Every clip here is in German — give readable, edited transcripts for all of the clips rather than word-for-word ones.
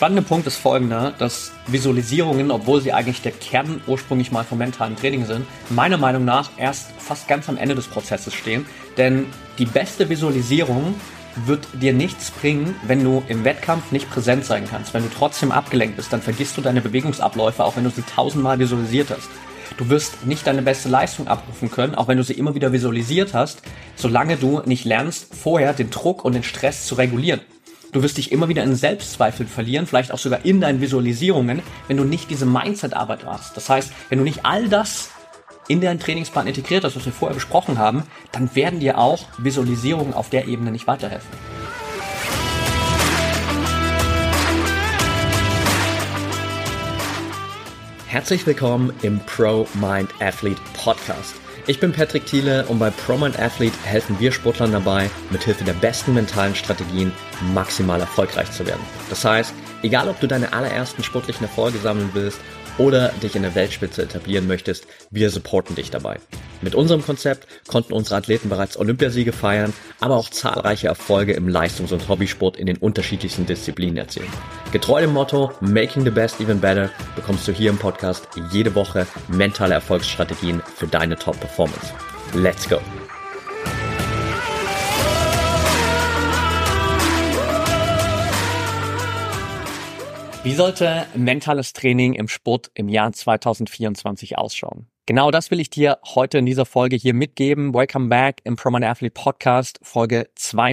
spannende Punkt ist folgender, dass Visualisierungen, obwohl sie eigentlich der Kern ursprünglich mal vom mentalen Training sind, meiner Meinung nach erst fast ganz am Ende des Prozesses stehen. Denn die beste Visualisierung wird dir nichts bringen, wenn du im Wettkampf nicht präsent sein kannst. Wenn du trotzdem abgelenkt bist, dann vergisst du deine Bewegungsabläufe, auch wenn du sie 1000-mal visualisiert hast. Du wirst nicht deine beste Leistung abrufen können, auch wenn du sie immer wieder visualisiert hast, solange du nicht lernst, vorher den Druck und den Stress zu regulieren. Du wirst dich immer wieder in Selbstzweifel verlieren, vielleicht auch sogar in deinen Visualisierungen, wenn du nicht diese Mindset-Arbeit machst. Das heißt, wenn du nicht all das in deinen Trainingsplan integriert hast, was wir vorher besprochen haben, dann werden dir auch Visualisierungen auf der Ebene nicht weiterhelfen. Herzlich willkommen im Pro Mind Athlete Podcast. Ich bin Patrick Thiele und bei Pro Mind Athlete helfen wir Sportlern dabei, mithilfe der besten mentalen Strategien maximal erfolgreich zu werden. Das heißt, egal ob du deine allerersten sportlichen Erfolge sammeln willst oder dich in der Weltspitze etablieren möchtest, wir supporten dich dabei. Mit unserem Konzept konnten unsere Athleten bereits Olympiasiege feiern, aber auch zahlreiche Erfolge im Leistungs- und Hobbysport in den unterschiedlichsten Disziplinen erzielen. Getreu dem Motto Making the Best Even Better bekommst du hier im Podcast jede Woche mentale Erfolgsstrategien für deine Top-Performance. Let's go! Wie sollte mentales Training im Sport im Jahr 2024 ausschauen? Genau das will ich dir heute in dieser Folge hier mitgeben. Welcome back im Pro Mind Athlete Podcast, Folge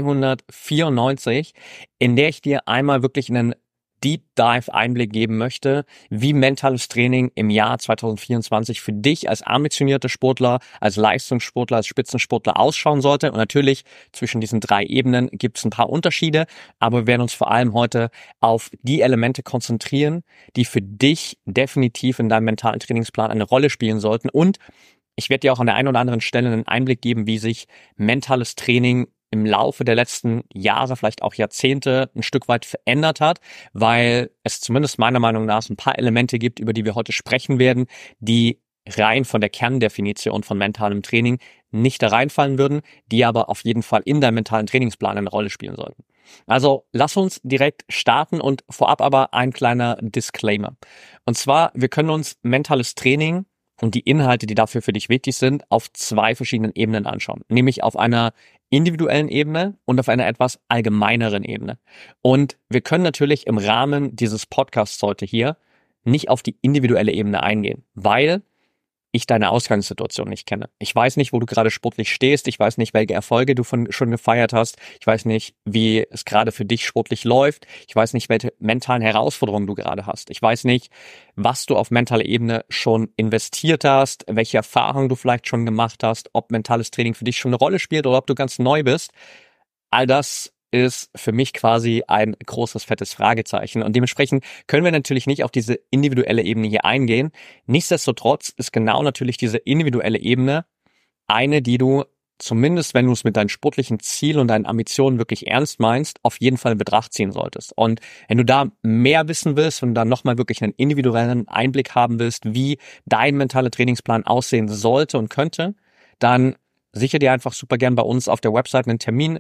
294, in der ich dir einmal wirklich einen Deep Dive Einblick geben möchte, wie mentales Training im Jahr 2024 für dich als ambitionierter Sportler, als Leistungssportler, als Spitzensportler ausschauen sollte. Und natürlich zwischen diesen drei Ebenen gibt es ein paar Unterschiede, aber wir werden uns vor allem heute auf die Elemente konzentrieren, die für dich definitiv in deinem mentalen Trainingsplan eine Rolle spielen sollten. Und ich werde dir auch an der einen oder anderen Stelle einen Einblick geben, wie sich mentales Training im Laufe der letzten Jahre, vielleicht auch Jahrzehnte, ein Stück weit verändert hat, weil es zumindest meiner Meinung nach ein paar Elemente gibt, über die wir heute sprechen werden, die rein von der Kerndefinition von mentalem Training nicht da reinfallen würden, die aber auf jeden Fall in deinem mentalen Trainingsplan eine Rolle spielen sollten. Also lass uns direkt starten und vorab aber ein kleiner Disclaimer. Und zwar, wir können uns mentales Training und die Inhalte, die dafür für dich wichtig sind, auf zwei verschiedenen Ebenen anschauen. Nämlich auf einer individuellen Ebene und auf einer etwas allgemeineren Ebene. Und wir können natürlich im Rahmen dieses Podcasts heute hier nicht auf die individuelle Ebene eingehen, weil ich deine Ausgangssituation nicht kenne. Ich weiß nicht, wo du gerade sportlich stehst. Ich weiß nicht, welche Erfolge du schon gefeiert hast. Ich weiß nicht, wie es gerade für dich sportlich läuft. Ich weiß nicht, welche mentalen Herausforderungen du gerade hast. Ich weiß nicht, was du auf mentaler Ebene schon investiert hast, welche Erfahrungen du vielleicht schon gemacht hast, ob mentales Training für dich schon eine Rolle spielt oder ob du ganz neu bist. All das ist für mich quasi ein großes, fettes Fragezeichen. Und dementsprechend können wir natürlich nicht auf diese individuelle Ebene hier eingehen. Nichtsdestotrotz ist genau natürlich diese individuelle Ebene eine, die du zumindest, wenn du es mit deinen sportlichen Zielen und deinen Ambitionen wirklich ernst meinst, auf jeden Fall in Betracht ziehen solltest. Und wenn du da mehr wissen willst und dann nochmal wirklich einen individuellen Einblick haben willst, wie dein mentaler Trainingsplan aussehen sollte und könnte, dann sicher dir einfach super gern bei uns auf der Website einen Termin,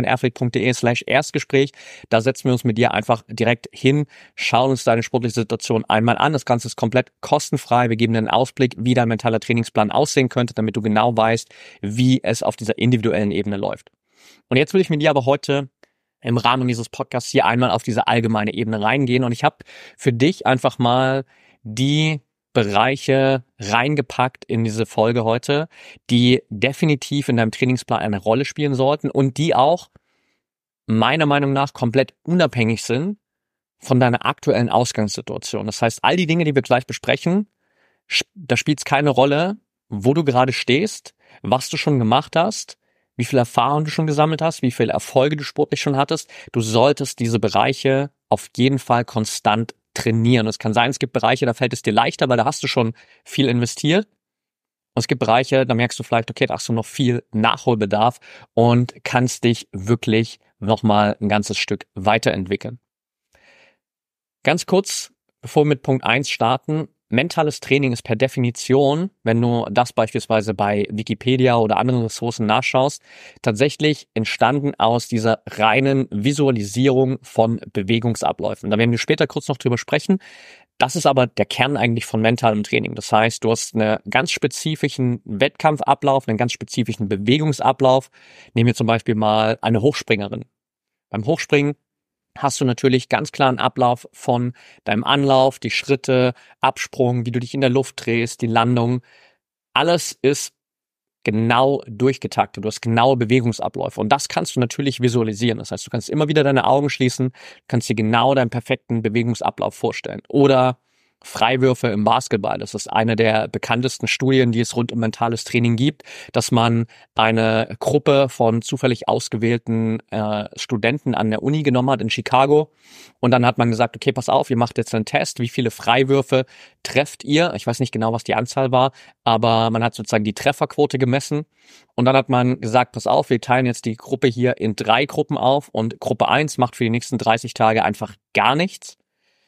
promindathlete.de/Erstgespräch. Da setzen wir uns mit dir einfach direkt hin, schauen uns deine sportliche Situation einmal an. Das Ganze ist komplett kostenfrei. Wir geben dir einen Ausblick, wie dein mentaler Trainingsplan aussehen könnte, damit du genau weißt, wie es auf dieser individuellen Ebene läuft. Und jetzt will ich mit dir aber heute im Rahmen dieses Podcasts hier einmal auf diese allgemeine Ebene reingehen. Und ich habe für dich einfach mal die Bereiche reingepackt in diese Folge heute, die definitiv in deinem Trainingsplan eine Rolle spielen sollten und die auch meiner Meinung nach komplett unabhängig sind von deiner aktuellen Ausgangssituation. Das heißt, all die Dinge, die wir gleich besprechen, da spielt es keine Rolle, wo du gerade stehst, was du schon gemacht hast, wie viel Erfahrung du schon gesammelt hast, wie viele Erfolge du sportlich schon hattest. Du solltest diese Bereiche auf jeden Fall konstant trainieren. Es kann sein, es gibt Bereiche, da fällt es dir leichter, weil da hast du schon viel investiert. Und es gibt Bereiche, da merkst du vielleicht, okay, da hast du noch viel Nachholbedarf und kannst dich wirklich nochmal ein ganzes Stück weiterentwickeln. Ganz kurz, bevor wir mit Punkt 1 starten, mentales Training ist per Definition, wenn du das beispielsweise bei Wikipedia oder anderen Ressourcen nachschaust, tatsächlich entstanden aus dieser reinen Visualisierung von Bewegungsabläufen. Da werden wir später kurz noch drüber sprechen. Das ist aber der Kern eigentlich von mentalem Training. Das heißt, du hast einen ganz spezifischen Wettkampfablauf, einen ganz spezifischen Bewegungsablauf. Nehmen wir zum Beispiel mal eine Hochspringerin. Beim Hochspringen hast du natürlich ganz klaren Ablauf von deinem Anlauf, die Schritte, Absprung, wie du dich in der Luft drehst, die Landung. Alles ist genau durchgetaktet. Du hast genaue Bewegungsabläufe. Und das kannst du natürlich visualisieren. Das heißt, du kannst immer wieder deine Augen schließen, kannst dir genau deinen perfekten Bewegungsablauf vorstellen. Oder Freiwürfe im Basketball. Das ist eine der bekanntesten Studien, die es rund um mentales Training gibt, dass man eine Gruppe von zufällig ausgewählten Studenten an der Uni genommen hat in Chicago. Und dann hat man gesagt, okay, pass auf, ihr macht jetzt einen Test. Wie viele Freiwürfe trefft ihr? Ich weiß nicht genau, was die Anzahl war, aber man hat sozusagen die Trefferquote gemessen. Und dann hat man gesagt, pass auf, wir teilen jetzt die Gruppe hier in 3 Gruppen auf und Gruppe 1 macht für die nächsten 30 Tage einfach gar nichts.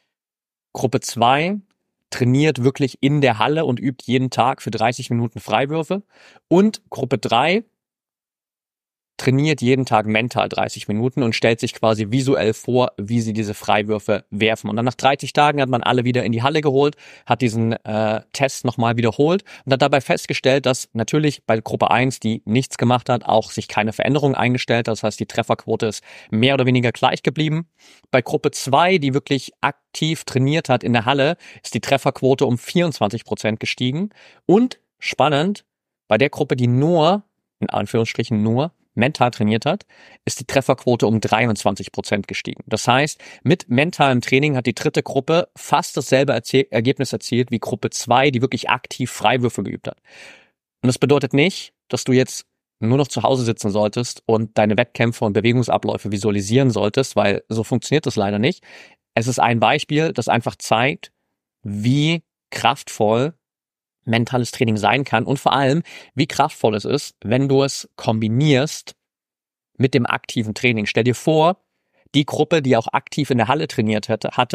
Gruppe 2 trainiert wirklich in der Halle und übt jeden Tag für 30 Minuten Freiwürfe. Und Gruppe 3 trainiert jeden Tag mental 30 Minuten und stellt sich quasi visuell vor, wie sie diese Freiwürfe werfen. Und dann nach 30 Tagen hat man alle wieder in die Halle geholt, hat diesen Test nochmal wiederholt und hat dabei festgestellt, dass natürlich bei Gruppe 1, die nichts gemacht hat, auch sich keine Veränderung eingestellt hat. Das heißt, die Trefferquote ist mehr oder weniger gleich geblieben. Bei Gruppe 2, die wirklich aktiv trainiert hat in der Halle, ist die Trefferquote um 24% gestiegen. Und spannend, bei der Gruppe, die nur, in Anführungsstrichen nur, mental trainiert hat, ist die Trefferquote um 23% gestiegen. Das heißt, mit mentalem Training hat die dritte Gruppe fast dasselbe Ergebnis erzielt wie Gruppe 2, die wirklich aktiv Freiwürfe geübt hat. Und das bedeutet nicht, dass du jetzt nur noch zu Hause sitzen solltest und deine Wettkämpfe und Bewegungsabläufe visualisieren solltest, weil so funktioniert das leider nicht. Es ist ein Beispiel, das einfach zeigt, wie kraftvoll mentales Training sein kann und vor allem, wie kraftvoll es ist, wenn du es kombinierst mit dem aktiven Training. Stell dir vor, die Gruppe, die auch aktiv in der Halle trainiert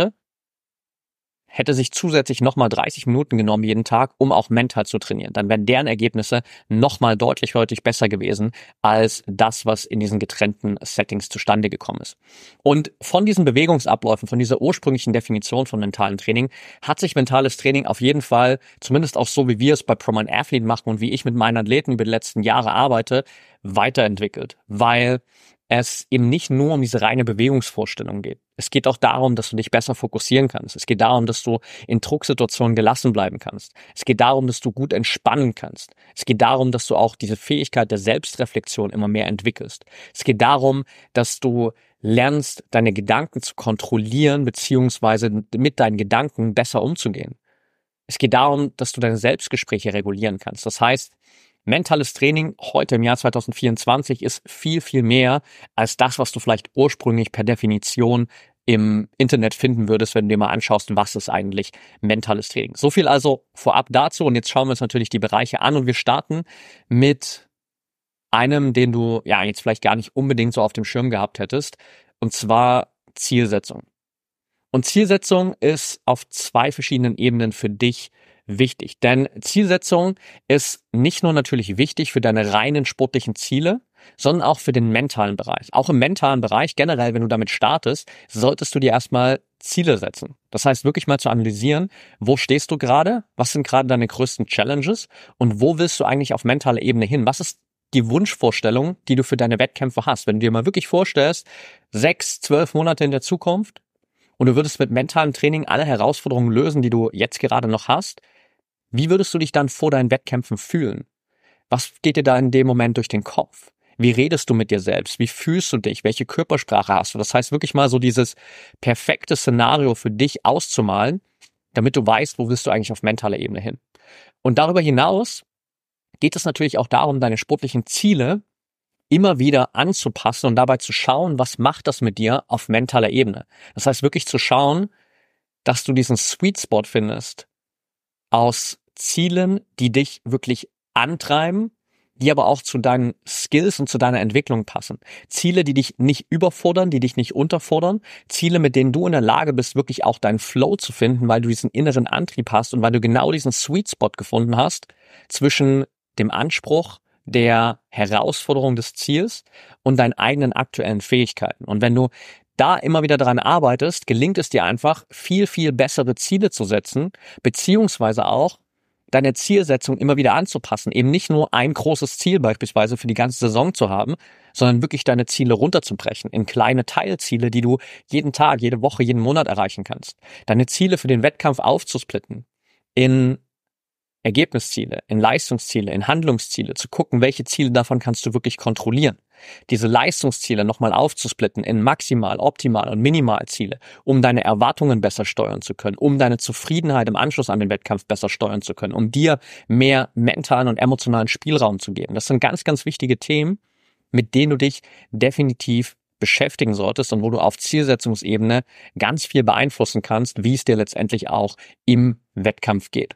hätte sich zusätzlich nochmal 30 Minuten genommen jeden Tag, um auch mental zu trainieren. Dann wären deren Ergebnisse nochmal deutlich besser gewesen als das, was in diesen getrennten Settings zustande gekommen ist. Und von diesen Bewegungsabläufen, von dieser ursprünglichen Definition von mentalem Training, hat sich mentales Training auf jeden Fall, zumindest auch so, wie wir es bei ProMind Athlete machen und wie ich mit meinen Athleten über die letzten Jahre arbeite, weiterentwickelt. Weil es eben nicht nur um diese reine Bewegungsvorstellung geht. Es geht auch darum, dass du dich besser fokussieren kannst. Es geht darum, dass du in Drucksituationen gelassen bleiben kannst. Es geht darum, dass du gut entspannen kannst. Es geht darum, dass du auch diese Fähigkeit der Selbstreflexion immer mehr entwickelst. Es geht darum, dass du lernst, deine Gedanken zu kontrollieren, beziehungsweise mit deinen Gedanken besser umzugehen. Es geht darum, dass du deine Selbstgespräche regulieren kannst. Das heißt, mentales Training heute im Jahr 2024 ist viel mehr als das, was du vielleicht ursprünglich per Definition im Internet finden würdest, wenn du dir mal anschaust, was ist eigentlich mentales Training. So viel also vorab dazu und jetzt schauen wir uns natürlich die Bereiche an und wir starten mit einem, den du ja jetzt vielleicht gar nicht unbedingt so auf dem Schirm gehabt hättest, und zwar Zielsetzung. Und Zielsetzung ist auf 2 verschiedenen Ebenen für dich wichtig, denn Zielsetzung ist nicht nur natürlich wichtig für deine reinen sportlichen Ziele, sondern auch für den mentalen Bereich. Auch im mentalen Bereich generell, wenn du damit startest, solltest du dir erstmal Ziele setzen. Das heißt, wirklich mal zu analysieren, wo stehst du gerade, was sind gerade deine größten Challenges und wo willst du eigentlich auf mentaler Ebene hin? Was ist die Wunschvorstellung, die du für deine Wettkämpfe hast? Wenn du dir mal wirklich vorstellst, 6, 12 Monate in der Zukunft und du würdest mit mentalem Training alle Herausforderungen lösen, die du jetzt gerade noch hast, wie würdest du dich dann vor deinen Wettkämpfen fühlen? Was geht dir da in dem Moment durch den Kopf? Wie redest du mit dir selbst? Wie fühlst du dich? Welche Körpersprache hast du? Das heißt, wirklich mal so dieses perfekte Szenario für dich auszumalen, damit du weißt, wo willst du eigentlich auf mentaler Ebene hin. Und darüber hinaus geht es natürlich auch darum, deine sportlichen Ziele immer wieder anzupassen und dabei zu schauen, was macht das mit dir auf mentaler Ebene. Das heißt, wirklich zu schauen, dass du diesen Sweet Spot findest aus Zielen, die dich wirklich antreiben, die aber auch zu deinen Skills und zu deiner Entwicklung passen. Ziele, die dich nicht überfordern, die dich nicht unterfordern. Ziele, mit denen du in der Lage bist, wirklich auch deinen Flow zu finden, weil du diesen inneren Antrieb hast und weil du genau diesen Sweet Spot gefunden hast zwischen dem Anspruch, der Herausforderung des Ziels und deinen eigenen aktuellen Fähigkeiten. Und wenn du da immer wieder daran arbeitest, gelingt es dir einfach, viel, viel bessere Ziele zu setzen, beziehungsweise auch deine Zielsetzung immer wieder anzupassen. Eben nicht nur ein großes Ziel beispielsweise für die ganze Saison zu haben, sondern wirklich deine Ziele runterzubrechen in kleine Teilziele, die du jeden Tag, jede Woche, jeden Monat erreichen kannst. Deine Ziele für den Wettkampf aufzusplitten in Ergebnisziele, in Leistungsziele, in Handlungsziele, zu gucken, welche Ziele davon kannst du wirklich kontrollieren. Diese Leistungsziele nochmal aufzusplitten in Maximal-, Optimal- und Minimalziele, um deine Erwartungen besser steuern zu können, um deine Zufriedenheit im Anschluss an den Wettkampf besser steuern zu können, um dir mehr mentalen und emotionalen Spielraum zu geben. Das sind ganz, ganz wichtige Themen, mit denen du dich definitiv beschäftigen solltest und wo du auf Zielsetzungsebene ganz viel beeinflussen kannst, wie es dir letztendlich auch im Wettkampf geht.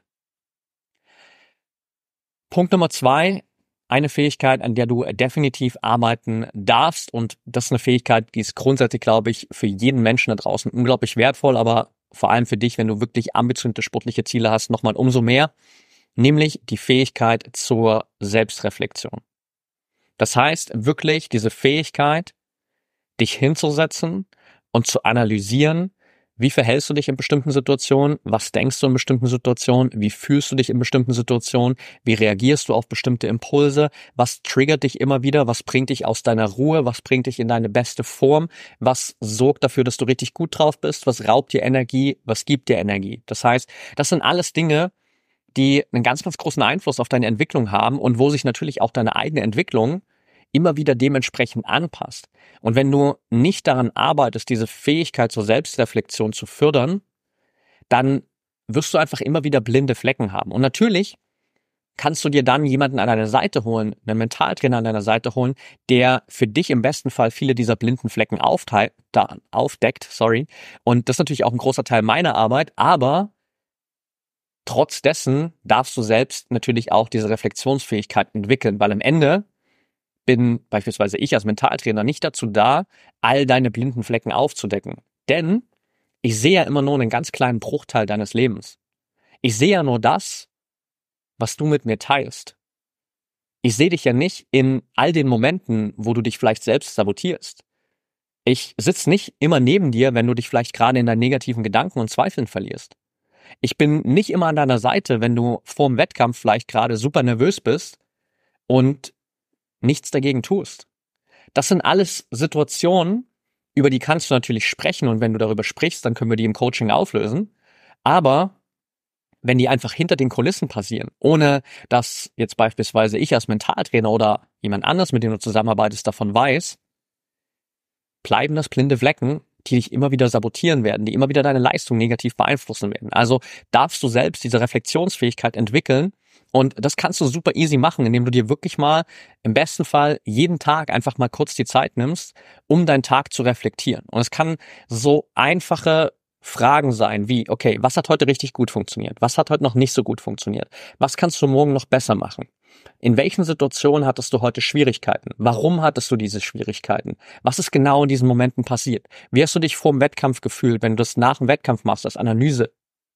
Punkt Nummer 2, eine Fähigkeit, an der du definitiv arbeiten darfst, und das ist eine Fähigkeit, die ist grundsätzlich, glaube ich, für jeden Menschen da draußen unglaublich wertvoll, aber vor allem für dich, wenn du wirklich ambitionierte sportliche Ziele hast, nochmal umso mehr, nämlich die Fähigkeit zur Selbstreflexion. Das heißt wirklich diese Fähigkeit, dich hinzusetzen und zu analysieren, wie verhältst du dich in bestimmten Situationen? Was denkst du in bestimmten Situationen? Wie fühlst du dich in bestimmten Situationen? Wie reagierst du auf bestimmte Impulse? Was triggert dich immer wieder? Was bringt dich aus deiner Ruhe? Was bringt dich in deine beste Form? Was sorgt dafür, dass du richtig gut drauf bist? Was raubt dir Energie? Was gibt dir Energie? Das heißt, das sind alles Dinge, die einen ganz, ganz großen Einfluss auf deine Entwicklung haben und wo sich natürlich auch deine eigene Entwicklung immer wieder dementsprechend anpasst. Und wenn du nicht daran arbeitest, diese Fähigkeit zur Selbstreflexion zu fördern, dann wirst du einfach immer wieder blinde Flecken haben. Und natürlich kannst du dir dann jemanden an deine Seite holen, einen Mentaltrainer an deiner Seite holen, der für dich im besten Fall viele dieser blinden Flecken aufdeckt. Und das ist natürlich auch ein großer Teil meiner Arbeit, aber trotz dessen darfst du selbst natürlich auch diese Reflexionsfähigkeit entwickeln, weil am Ende bin beispielsweise ich als Mentaltrainer nicht dazu da, all deine blinden Flecken aufzudecken. Denn ich sehe ja immer nur einen ganz kleinen Bruchteil deines Lebens. Ich sehe ja nur das, was du mit mir teilst. Ich sehe dich ja nicht in all den Momenten, wo du dich vielleicht selbst sabotierst. Ich sitze nicht immer neben dir, wenn du dich vielleicht gerade in deinen negativen Gedanken und Zweifeln verlierst. Ich bin nicht immer an deiner Seite, wenn du vorm Wettkampf vielleicht gerade super nervös bist und nichts dagegen tust. Das sind alles Situationen, über die kannst du natürlich sprechen, und wenn du darüber sprichst, dann können wir die im Coaching auflösen. Aber wenn die einfach hinter den Kulissen passieren, ohne dass jetzt beispielsweise ich als Mentaltrainer oder jemand anders, mit dem du zusammenarbeitest, davon weiß, bleiben das blinde Flecken, die dich immer wieder sabotieren werden, die immer wieder deine Leistung negativ beeinflussen werden. Also darfst du selbst diese Reflexionsfähigkeit entwickeln. Und das kannst du super easy machen, indem du dir wirklich mal im besten Fall jeden Tag einfach mal kurz die Zeit nimmst, um deinen Tag zu reflektieren. Und es kann so einfache Fragen sein wie, okay, was hat heute richtig gut funktioniert? Was hat heute noch nicht so gut funktioniert? Was kannst du morgen noch besser machen? In welchen Situationen hattest du heute Schwierigkeiten? Warum hattest du diese Schwierigkeiten? Was ist genau in diesen Momenten passiert? Wie hast du dich vor dem Wettkampf gefühlt, wenn du das nach dem Wettkampf machst, als Analyse?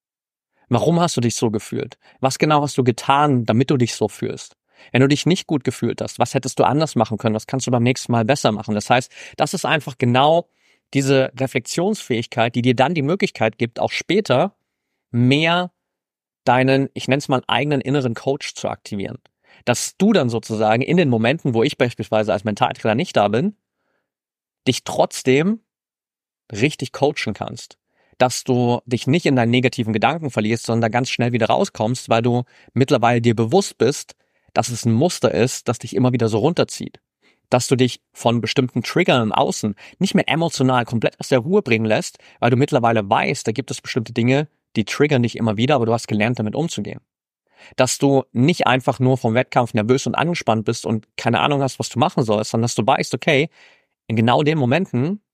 Warum hast du dich so gefühlt? Was genau hast du getan, damit du dich so fühlst? Wenn du dich nicht gut gefühlt hast, was hättest du anders machen können? Was kannst du beim nächsten Mal besser machen? Das heißt, das ist einfach genau diese Reflexionsfähigkeit, die dir dann die Möglichkeit gibt, auch später mehr deinen, ich nenne es mal, eigenen inneren Coach zu aktivieren. Dass du dann sozusagen in den Momenten, wo ich beispielsweise als Mentaltrainer nicht da bin, dich trotzdem richtig coachen kannst. Dass du dich nicht in deinen negativen Gedanken verlierst, sondern da ganz schnell wieder rauskommst, weil du mittlerweile dir bewusst bist, dass es ein Muster ist, das dich immer wieder so runterzieht. Dass du dich von bestimmten Triggern im Außen nicht mehr emotional komplett aus der Ruhe bringen lässt, weil du mittlerweile weißt, da gibt es bestimmte Dinge, die triggern dich immer wieder, aber du hast gelernt, damit umzugehen. Dass du nicht einfach nur vom Wettkampf nervös und angespannt bist und keine Ahnung hast, was du machen sollst, sondern dass du weißt, okay, in genau den Momenten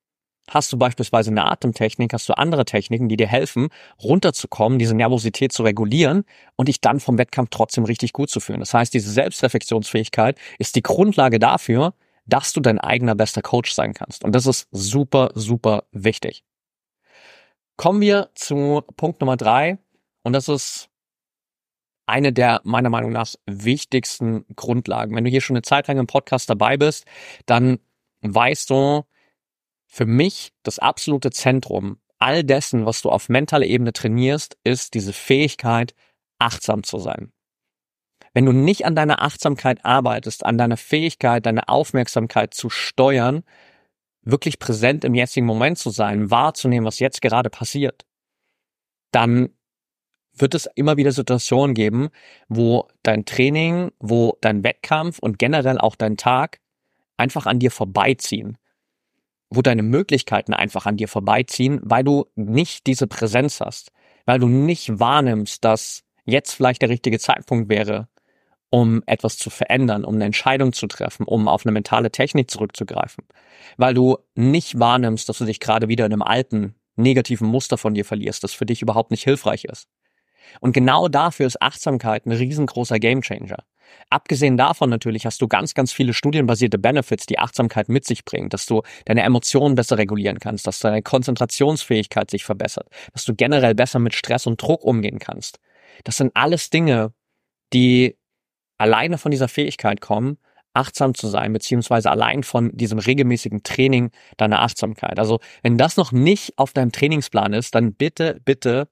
Hast du beispielsweise eine Atemtechnik, hast du andere Techniken, die dir helfen, runterzukommen, diese Nervosität zu regulieren und dich dann vom Wettkampf trotzdem richtig gut zu fühlen. Das heißt, diese Selbstreflexionsfähigkeit ist die Grundlage dafür, dass du dein eigener bester Coach sein kannst. Und das ist super, super wichtig. Kommen wir zu Punkt Nummer 3. Und das ist eine der meiner Meinung nach wichtigsten Grundlagen. Wenn du hier schon eine Zeit lang im Podcast dabei bist, dann weißt du, für mich das absolute Zentrum all dessen, was du auf mentaler Ebene trainierst, ist diese Fähigkeit, achtsam zu sein. Wenn du nicht an deiner Achtsamkeit arbeitest, an deiner Fähigkeit, deine Aufmerksamkeit zu steuern, wirklich präsent im jetzigen Moment zu sein, wahrzunehmen, was jetzt gerade passiert, dann wird es immer wieder Situationen geben, wo dein Training, wo dein Wettkampf und generell auch dein Tag einfach an dir vorbeiziehen, wo deine Möglichkeiten einfach an dir vorbeiziehen, weil du nicht diese Präsenz hast, weil du nicht wahrnimmst, dass jetzt vielleicht der richtige Zeitpunkt wäre, um etwas zu verändern, um eine Entscheidung zu treffen, um auf eine mentale Technik zurückzugreifen, weil du nicht wahrnimmst, dass du dich gerade wieder in einem alten, negativen Muster von dir verlierst, das für dich überhaupt nicht hilfreich ist. Und genau dafür ist Achtsamkeit ein riesengroßer Gamechanger. Abgesehen davon natürlich hast du ganz, ganz viele studienbasierte Benefits, die Achtsamkeit mit sich bringt, dass du deine Emotionen besser regulieren kannst, dass deine Konzentrationsfähigkeit sich verbessert, dass du generell besser mit Stress und Druck umgehen kannst. Das sind alles Dinge, die alleine von dieser Fähigkeit kommen, achtsam zu sein, beziehungsweise allein von diesem regelmäßigen Training deiner Achtsamkeit. Also wenn das noch nicht auf deinem Trainingsplan ist, dann bitte, bitte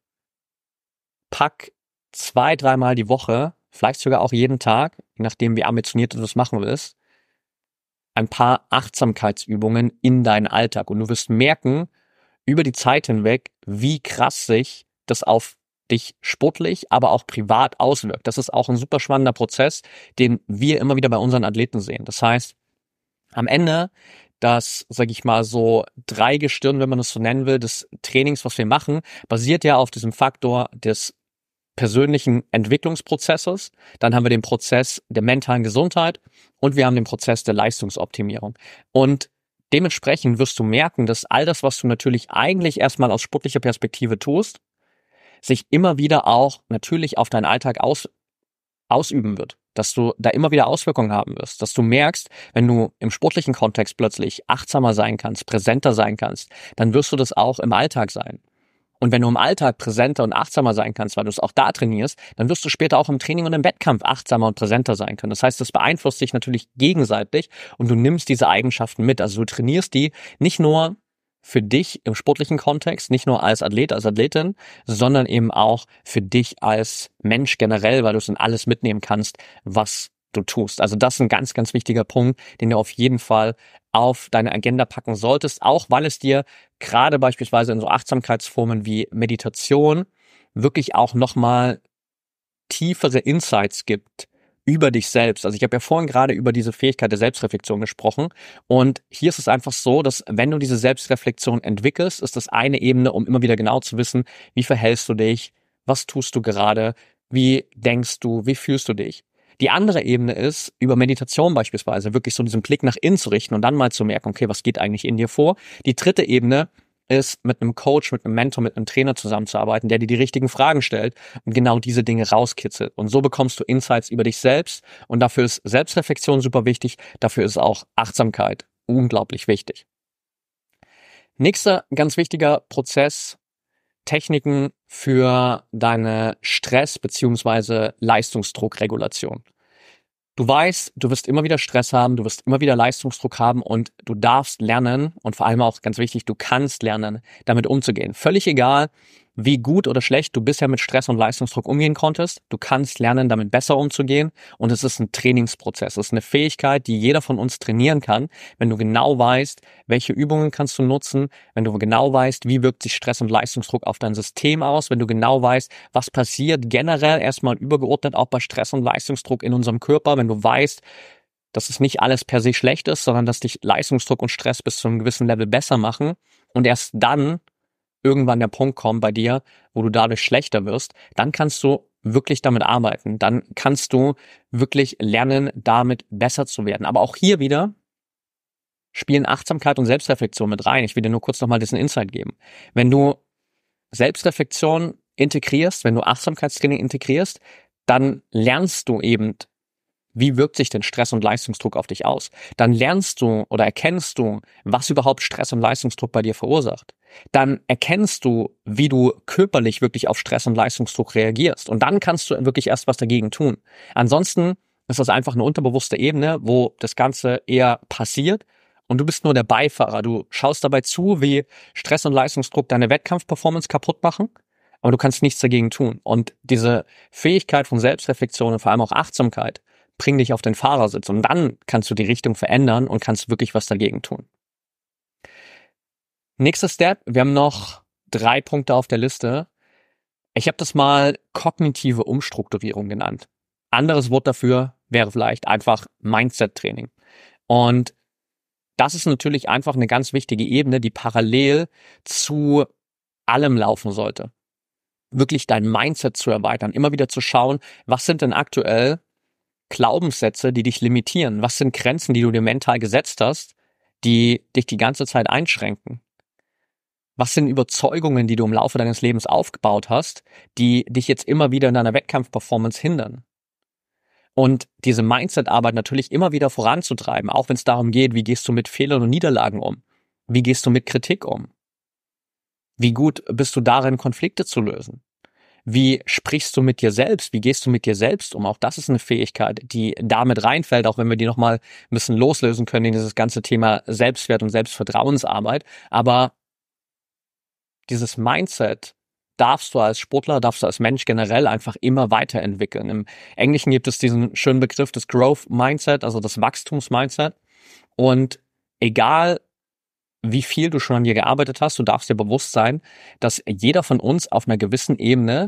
pack 2-3 Mal die Woche, vielleicht sogar auch jeden Tag, je nachdem wie ambitioniert du das machen willst, ein paar Achtsamkeitsübungen in deinen Alltag. Und du wirst merken, über die Zeit hinweg, wie krass sich das auf dich sportlich, aber auch privat auswirkt. Das ist auch ein super spannender Prozess, den wir immer wieder bei unseren Athleten sehen. Das heißt, am Ende das, sage ich mal, so Dreigestirn, wenn man das so nennen will, des Trainings, was wir machen, basiert ja auf diesem Faktor des persönlichen Entwicklungsprozesses. Dann haben wir den Prozess der mentalen Gesundheit und wir haben den Prozess der Leistungsoptimierung. Und dementsprechend wirst du merken, dass all das, was du natürlich eigentlich erstmal aus sportlicher Perspektive tust, sich immer wieder auch natürlich auf deinen Alltag ausüben wird, dass du da immer wieder Auswirkungen haben wirst, dass du merkst, wenn du im sportlichen Kontext plötzlich achtsamer sein kannst, präsenter sein kannst, dann wirst du das auch im Alltag sein. Und wenn du im Alltag präsenter und achtsamer sein kannst, weil du es auch da trainierst, dann wirst du später auch im Training und im Wettkampf achtsamer und präsenter sein können. Das heißt, das beeinflusst dich natürlich gegenseitig und du nimmst diese Eigenschaften mit. Also du trainierst die nicht nur für dich im sportlichen Kontext, nicht nur als Athlet, als Athletin, sondern eben auch für dich als Mensch generell, weil du es in alles mitnehmen kannst, was du tust. Also das ist ein ganz, ganz wichtiger Punkt, den du auf jeden Fall auf deine Agenda packen solltest, auch weil es dir gerade beispielsweise in so Achtsamkeitsformen wie Meditation wirklich auch nochmal tiefere Insights gibt über dich selbst. Also ich habe ja vorhin gerade über diese Fähigkeit der Selbstreflexion gesprochen und hier ist es einfach so, dass wenn du diese Selbstreflexion entwickelst, ist das eine Ebene, um immer wieder genau zu wissen, wie verhältst du dich, was tust du gerade, wie denkst du, wie fühlst du dich. Die andere Ebene ist, über Meditation beispielsweise wirklich so diesen Blick nach innen zu richten und dann mal zu merken, okay, was geht eigentlich in dir vor. Die dritte Ebene ist, mit einem Coach, mit einem Mentor, mit einem Trainer zusammenzuarbeiten, der dir die richtigen Fragen stellt und genau diese Dinge rauskitzelt. Und so bekommst du Insights über dich selbst und dafür ist Selbstreflexion super wichtig, dafür ist auch Achtsamkeit unglaublich wichtig. Nächster ganz wichtiger Prozess, Techniken für deine Stress- bzw. Leistungsdruckregulation. Du weißt, du wirst immer wieder Stress haben, du wirst immer wieder Leistungsdruck haben und du darfst lernen und vor allem auch ganz wichtig, du kannst lernen, damit umzugehen. Völlig egal, wie gut oder schlecht du bisher mit Stress und Leistungsdruck umgehen konntest, du kannst lernen, damit besser umzugehen und es ist ein Trainingsprozess. Es ist eine Fähigkeit, die jeder von uns trainieren kann, wenn du genau weißt, welche Übungen kannst du nutzen, wenn du genau weißt, wie wirkt sich Stress und Leistungsdruck auf dein System aus, wenn du genau weißt, was passiert generell erstmal übergeordnet auch bei Stress und Leistungsdruck in unserem Körper, wenn du weißt, dass es nicht alles per se schlecht ist, sondern dass dich Leistungsdruck und Stress bis zu einem gewissen Level besser machen und erst dann irgendwann der Punkt kommt bei dir, wo du dadurch schlechter wirst, dann kannst du wirklich damit arbeiten. Dann kannst du wirklich lernen, damit besser zu werden. Aber auch hier wieder, spielen Achtsamkeit und Selbstreflexion mit rein. Ich will dir nur kurz nochmal diesen Insight geben. Wenn du Selbstreflexion integrierst, wenn du Achtsamkeitstraining integrierst, dann lernst du eben, wie wirkt sich denn Stress und Leistungsdruck auf dich aus? Dann lernst du oder erkennst du, was überhaupt Stress und Leistungsdruck bei dir verursacht. Dann erkennst du, wie du körperlich wirklich auf Stress und Leistungsdruck reagierst. Und dann kannst du wirklich erst was dagegen tun. Ansonsten ist das einfach eine unterbewusste Ebene, wo das Ganze eher passiert und du bist nur der Beifahrer. Du schaust dabei zu, wie Stress und Leistungsdruck deine Wettkampfperformance kaputt machen, aber du kannst nichts dagegen tun. Und diese Fähigkeit von Selbstreflexion und vor allem auch Achtsamkeit bring dich auf den Fahrersitz und dann kannst du die Richtung verändern und kannst wirklich was dagegen tun. Nächster Step, wir haben noch 3 Punkte auf der Liste. Ich habe das mal kognitive Umstrukturierung genannt. Anderes Wort dafür wäre vielleicht einfach Mindset-Training. Und das ist natürlich einfach eine ganz wichtige Ebene, die parallel zu allem laufen sollte. Wirklich dein Mindset zu erweitern, immer wieder zu schauen, was sind denn aktuell Glaubenssätze, die dich limitieren? Was sind Grenzen, die du dir mental gesetzt hast, die dich die ganze Zeit einschränken? Was sind Überzeugungen, die du im Laufe deines Lebens aufgebaut hast, die dich jetzt immer wieder in deiner Wettkampfperformance hindern? Und diese Mindset-Arbeit natürlich immer wieder voranzutreiben, auch wenn es darum geht, wie gehst du mit Fehlern und Niederlagen um? Wie gehst du mit Kritik um? Wie gut bist du darin, Konflikte zu lösen? Wie sprichst du mit dir selbst? Wie gehst du mit dir selbst um? Auch das ist eine Fähigkeit, die damit reinfällt, auch wenn wir die nochmal ein bisschen loslösen können in dieses ganze Thema Selbstwert und Selbstvertrauensarbeit. Aber dieses Mindset darfst du als Sportler, darfst du als Mensch generell einfach immer weiterentwickeln. Im Englischen gibt es diesen schönen Begriff des Growth Mindset, also das Wachstums-Mindset. Und egal, wie viel du schon an dir gearbeitet hast, du darfst dir bewusst sein, dass jeder von uns auf einer gewissen Ebene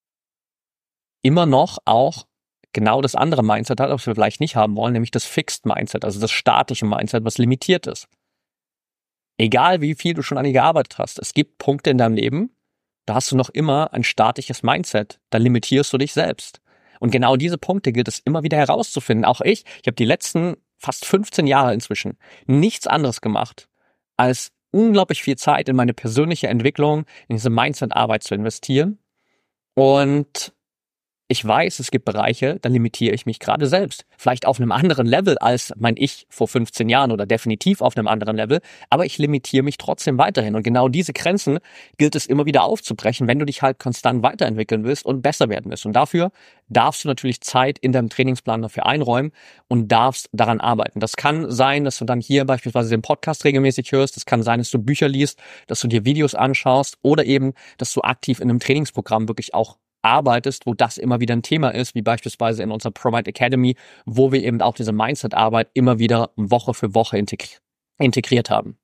immer noch auch genau das andere Mindset hat, was wir vielleicht nicht haben wollen, nämlich das Fixed Mindset, also das statische Mindset, was limitiert ist. Egal, wie viel du schon an dir gearbeitet hast, es gibt Punkte in deinem Leben, da hast du noch immer ein statisches Mindset, da limitierst du dich selbst. Und genau diese Punkte gilt es immer wieder herauszufinden. Auch ich habe die letzten fast 15 Jahre inzwischen nichts anderes gemacht, als unglaublich viel Zeit in meine persönliche Entwicklung, in diese Mindset-Arbeit zu investieren. Und ich weiß, es gibt Bereiche, da limitiere ich mich gerade selbst. Vielleicht auf einem anderen Level als mein Ich vor 15 Jahren oder definitiv auf einem anderen Level, aber ich limitiere mich trotzdem weiterhin. Und genau diese Grenzen gilt es immer wieder aufzubrechen, wenn du dich halt konstant weiterentwickeln willst und besser werden willst. Und dafür darfst du natürlich Zeit in deinem Trainingsplan dafür einräumen und darfst daran arbeiten. Das kann sein, dass du dann hier beispielsweise den Podcast regelmäßig hörst. Das kann sein, dass du Bücher liest, dass du dir Videos anschaust oder eben, dass du aktiv in einem Trainingsprogramm wirklich auch arbeitest, wo das immer wieder ein Thema ist, wie beispielsweise in unserer ProMind Academy, wo wir eben auch diese Mindset-Arbeit immer wieder Woche für Woche integriert haben.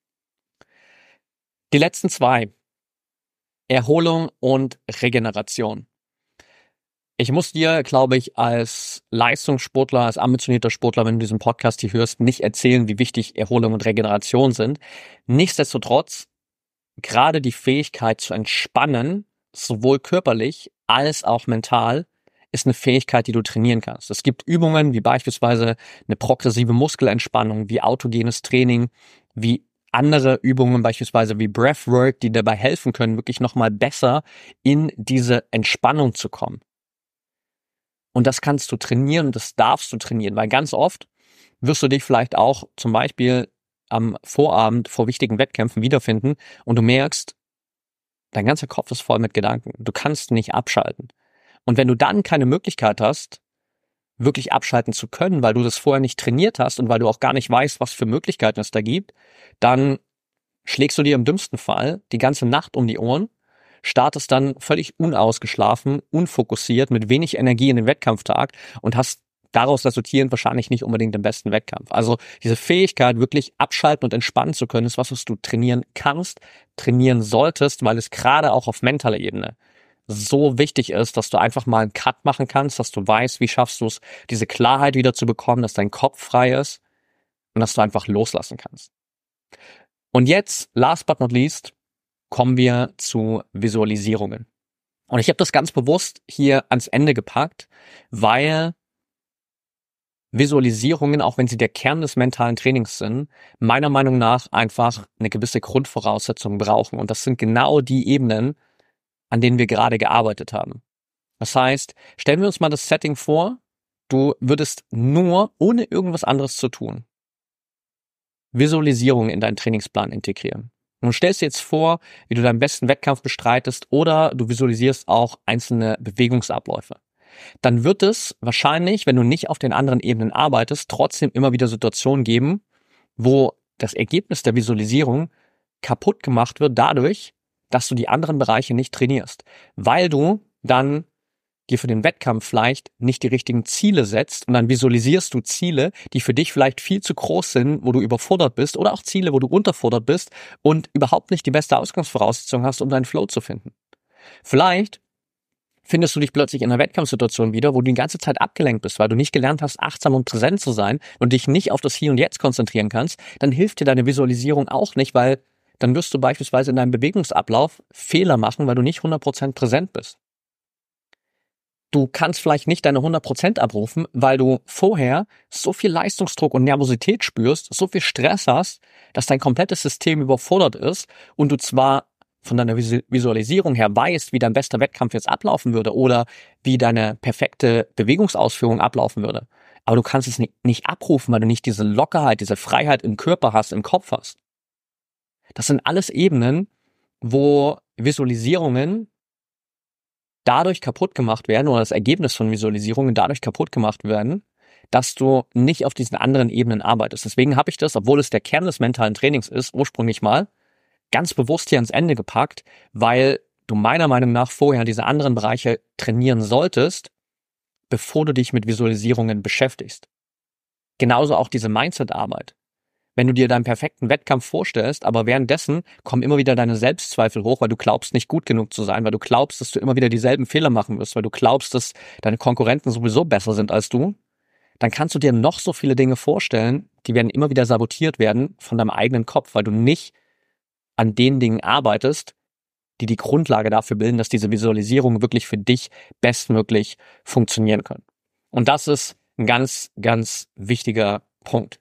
Die letzten 2, Erholung und Regeneration. Ich muss dir, glaube ich, als Leistungssportler, als ambitionierter Sportler, wenn du diesen Podcast hier hörst, nicht erzählen, wie wichtig Erholung und Regeneration sind. Nichtsdestotrotz, gerade die Fähigkeit zu entspannen, sowohl körperlich als auch mental, ist eine Fähigkeit, die du trainieren kannst. Es gibt Übungen wie beispielsweise eine progressive Muskelentspannung, wie autogenes Training, wie andere Übungen beispielsweise wie Breathwork, die dabei helfen können, wirklich nochmal besser in diese Entspannung zu kommen. Und das kannst du trainieren und das darfst du trainieren, weil ganz oft wirst du dich vielleicht auch zum Beispiel am Vorabend vor wichtigen Wettkämpfen wiederfinden und du merkst, dein ganzer Kopf ist voll mit Gedanken. Du kannst nicht abschalten. Und wenn du dann keine Möglichkeit hast, wirklich abschalten zu können, weil du das vorher nicht trainiert hast und weil du auch gar nicht weißt, was für Möglichkeiten es da gibt, dann schlägst du dir im dümmsten Fall die ganze Nacht um die Ohren, startest dann völlig unausgeschlafen, unfokussiert, mit wenig Energie in den Wettkampftag und hast daraus resultierend wahrscheinlich nicht unbedingt den besten Wettkampf. Also diese Fähigkeit, wirklich abschalten und entspannen zu können, ist was du trainieren kannst, trainieren solltest, weil es gerade auch auf mentaler Ebene so wichtig ist, dass du einfach mal einen Cut machen kannst, dass du weißt, wie schaffst du es, diese Klarheit wieder zu bekommen, dass dein Kopf frei ist und dass du einfach loslassen kannst. Und jetzt, last but not least, kommen wir zu Visualisierungen. Und ich habe das ganz bewusst hier ans Ende gepackt, weil Visualisierungen, auch wenn sie der Kern des mentalen Trainings sind, meiner Meinung nach einfach eine gewisse Grundvoraussetzung brauchen. Und das sind genau die Ebenen, an denen wir gerade gearbeitet haben. Das heißt, stellen wir uns mal das Setting vor, du würdest nur, ohne irgendwas anderes zu tun, Visualisierungen in deinen Trainingsplan integrieren. Und du stellst dir jetzt vor, wie du deinen besten Wettkampf bestreitest oder du visualisierst auch einzelne Bewegungsabläufe. Dann wird es wahrscheinlich, wenn du nicht auf den anderen Ebenen arbeitest, trotzdem immer wieder Situationen geben, wo das Ergebnis der Visualisierung kaputt gemacht wird dadurch, dass du die anderen Bereiche nicht trainierst, weil du dann dir für den Wettkampf vielleicht nicht die richtigen Ziele setzt und dann visualisierst du Ziele, die für dich vielleicht viel zu groß sind, wo du überfordert bist oder auch Ziele, wo du unterfordert bist und überhaupt nicht die beste Ausgangsvoraussetzung hast, um deinen Flow zu finden. Vielleicht findest du dich plötzlich in einer Wettkampfsituation wieder, wo du die ganze Zeit abgelenkt bist, weil du nicht gelernt hast, achtsam und präsent zu sein und dich nicht auf das Hier und Jetzt konzentrieren kannst, dann hilft dir deine Visualisierung auch nicht, weil dann wirst du beispielsweise in deinem Bewegungsablauf Fehler machen, weil du nicht 100% präsent bist. Du kannst vielleicht nicht deine 100% abrufen, weil du vorher so viel Leistungsdruck und Nervosität spürst, so viel Stress hast, dass dein komplettes System überfordert ist und du zwar von deiner Visualisierung her weißt, wie dein bester Wettkampf jetzt ablaufen würde oder wie deine perfekte Bewegungsausführung ablaufen würde. Aber du kannst es nicht abrufen, weil du nicht diese Lockerheit, diese Freiheit im Körper hast, im Kopf hast. Das sind alles Ebenen, wo Visualisierungen dadurch kaputt gemacht werden oder das Ergebnis von Visualisierungen dadurch kaputt gemacht werden, dass du nicht auf diesen anderen Ebenen arbeitest. Deswegen habe ich das, obwohl es der Kern des mentalen Trainings ist, ursprünglich mal ganz bewusst hier ans Ende gepackt, weil du meiner Meinung nach vorher diese anderen Bereiche trainieren solltest, bevor du dich mit Visualisierungen beschäftigst. Genauso auch diese Mindset-Arbeit. Wenn du dir deinen perfekten Wettkampf vorstellst, aber währenddessen kommen immer wieder deine Selbstzweifel hoch, weil du glaubst, nicht gut genug zu sein, weil du glaubst, dass du immer wieder dieselben Fehler machen wirst, weil du glaubst, dass deine Konkurrenten sowieso besser sind als du, dann kannst du dir noch so viele Dinge vorstellen, die werden immer wieder sabotiert werden von deinem eigenen Kopf, weil du nicht an den Dingen arbeitest, die die Grundlage dafür bilden, dass diese Visualisierungen wirklich für dich bestmöglich funktionieren können. Und das ist ein ganz, ganz wichtiger Punkt.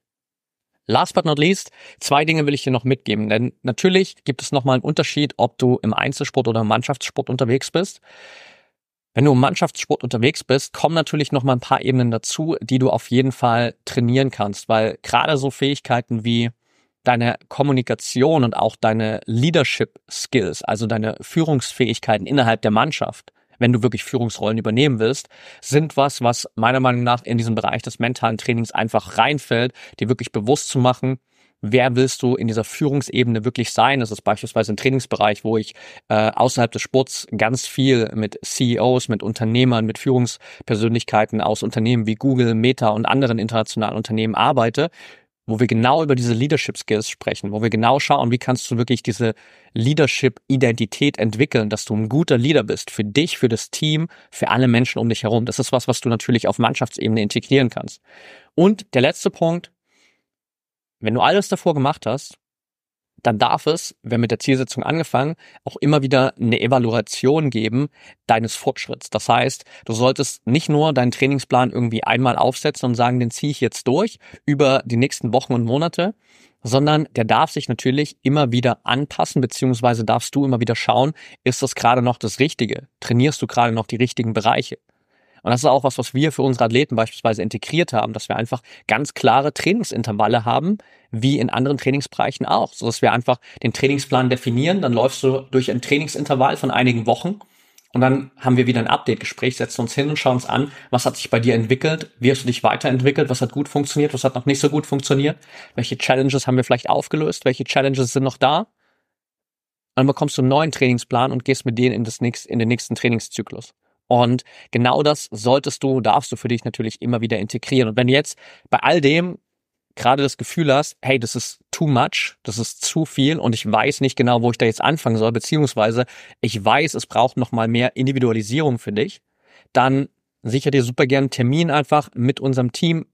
Last but not least, 2 Dinge will ich dir noch mitgeben, denn natürlich gibt es nochmal einen Unterschied, ob du im Einzelsport oder im Mannschaftssport unterwegs bist. Wenn du im Mannschaftssport unterwegs bist, kommen natürlich nochmal ein paar Ebenen dazu, die du auf jeden Fall trainieren kannst, weil gerade so Fähigkeiten wie deine Kommunikation und auch deine Leadership Skills, also deine Führungsfähigkeiten innerhalb der Mannschaft, wenn du wirklich Führungsrollen übernehmen willst, sind was meiner Meinung nach in diesen Bereich des mentalen Trainings einfach reinfällt, dir wirklich bewusst zu machen, wer willst du in dieser Führungsebene wirklich sein? Das ist beispielsweise ein Trainingsbereich, wo ich außerhalb des Sports ganz viel mit CEOs, mit Unternehmern, mit Führungspersönlichkeiten aus Unternehmen wie Google, Meta und anderen internationalen Unternehmen arbeite, wo wir genau über diese Leadership Skills sprechen, wo wir genau schauen, wie kannst du wirklich diese Leadership-Identität entwickeln, dass du ein guter Leader bist für dich, für das Team, für alle Menschen um dich herum. Das ist was du natürlich auf Mannschaftsebene integrieren kannst. Und der letzte Punkt, wenn du alles davor gemacht hast, dann darf es, wenn mit der Zielsetzung angefangen, auch immer wieder eine Evaluation geben deines Fortschritts. Das heißt, du solltest nicht nur deinen Trainingsplan irgendwie einmal aufsetzen und sagen, den ziehe ich jetzt durch über die nächsten Wochen und Monate, sondern der darf sich natürlich immer wieder anpassen, beziehungsweise darfst du immer wieder schauen, ist das gerade noch das Richtige? Trainierst du gerade noch die richtigen Bereiche? Und das ist auch was wir für unsere Athleten beispielsweise integriert haben, dass wir einfach ganz klare Trainingsintervalle haben, wie in anderen Trainingsbereichen auch. So dass wir einfach den Trainingsplan definieren, dann läufst du durch ein Trainingsintervall von einigen Wochen und dann haben wir wieder ein Update-Gespräch, setzen uns hin und schauen uns an, was hat sich bei dir entwickelt, wie hast du dich weiterentwickelt, was hat gut funktioniert, was hat noch nicht so gut funktioniert, welche Challenges haben wir vielleicht aufgelöst, welche Challenges sind noch da. Und dann bekommst du einen neuen Trainingsplan und gehst mit denen in den nächsten Trainingszyklus. Und genau das darfst du für dich natürlich immer wieder integrieren. Und wenn du jetzt bei all dem gerade das Gefühl hast, hey, das ist too much, das ist zu viel und ich weiß nicht genau, wo ich da jetzt anfangen soll, beziehungsweise ich weiß, es braucht nochmal mehr Individualisierung für dich, dann sicher dir super gerne einen Termin einfach mit unserem Team,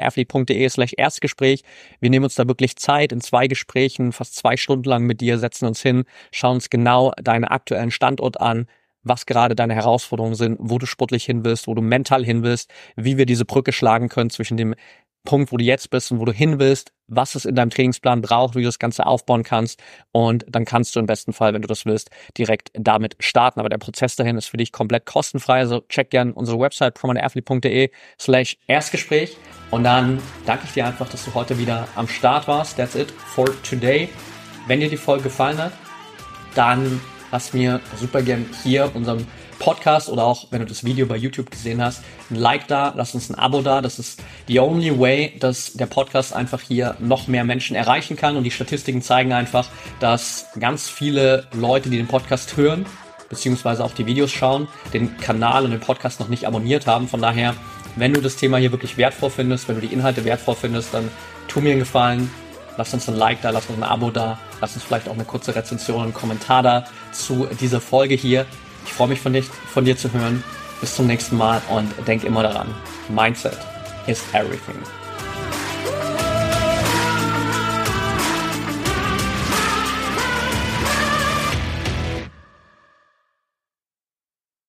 prominathlete.de/Erstgespräch. Wir nehmen uns da wirklich Zeit in 2 Gesprächen, fast 2 Stunden lang mit dir, setzen uns hin, schauen uns genau deinen aktuellen Standort an, was gerade deine Herausforderungen sind, wo du sportlich hin willst, wo du mental hin willst, wie wir diese Brücke schlagen können zwischen dem Punkt, wo du jetzt bist und wo du hin willst, was es in deinem Trainingsplan braucht, wie du das Ganze aufbauen kannst, und dann kannst du im besten Fall, wenn du das willst, direkt damit starten. Aber der Prozess dahin ist für dich komplett kostenfrei, also check gerne unsere Website prominentathlete.de/Erstgespräch, und dann danke ich dir einfach, dass du heute wieder am Start warst. That's it for today. Wenn dir die Folge gefallen hat, dann lass mir super gern hier unserem Podcast oder auch, wenn du das Video bei YouTube gesehen hast, ein Like da, lass uns ein Abo da. Das ist the only way, dass der Podcast einfach hier noch mehr Menschen erreichen kann, und die Statistiken zeigen einfach, dass ganz viele Leute, die den Podcast hören, beziehungsweise auch die Videos schauen, den Kanal und den Podcast noch nicht abonniert haben. Von daher, wenn du das Thema hier wirklich wertvoll findest, wenn du die Inhalte wertvoll findest, dann tu mir einen Gefallen. Lass uns ein Like da, lass uns ein Abo da, lass uns vielleicht auch eine kurze Rezension und einen Kommentar da zu dieser Folge hier. Ich freue mich von dir zu hören. Bis zum nächsten Mal und denk immer daran, Mindset is everything.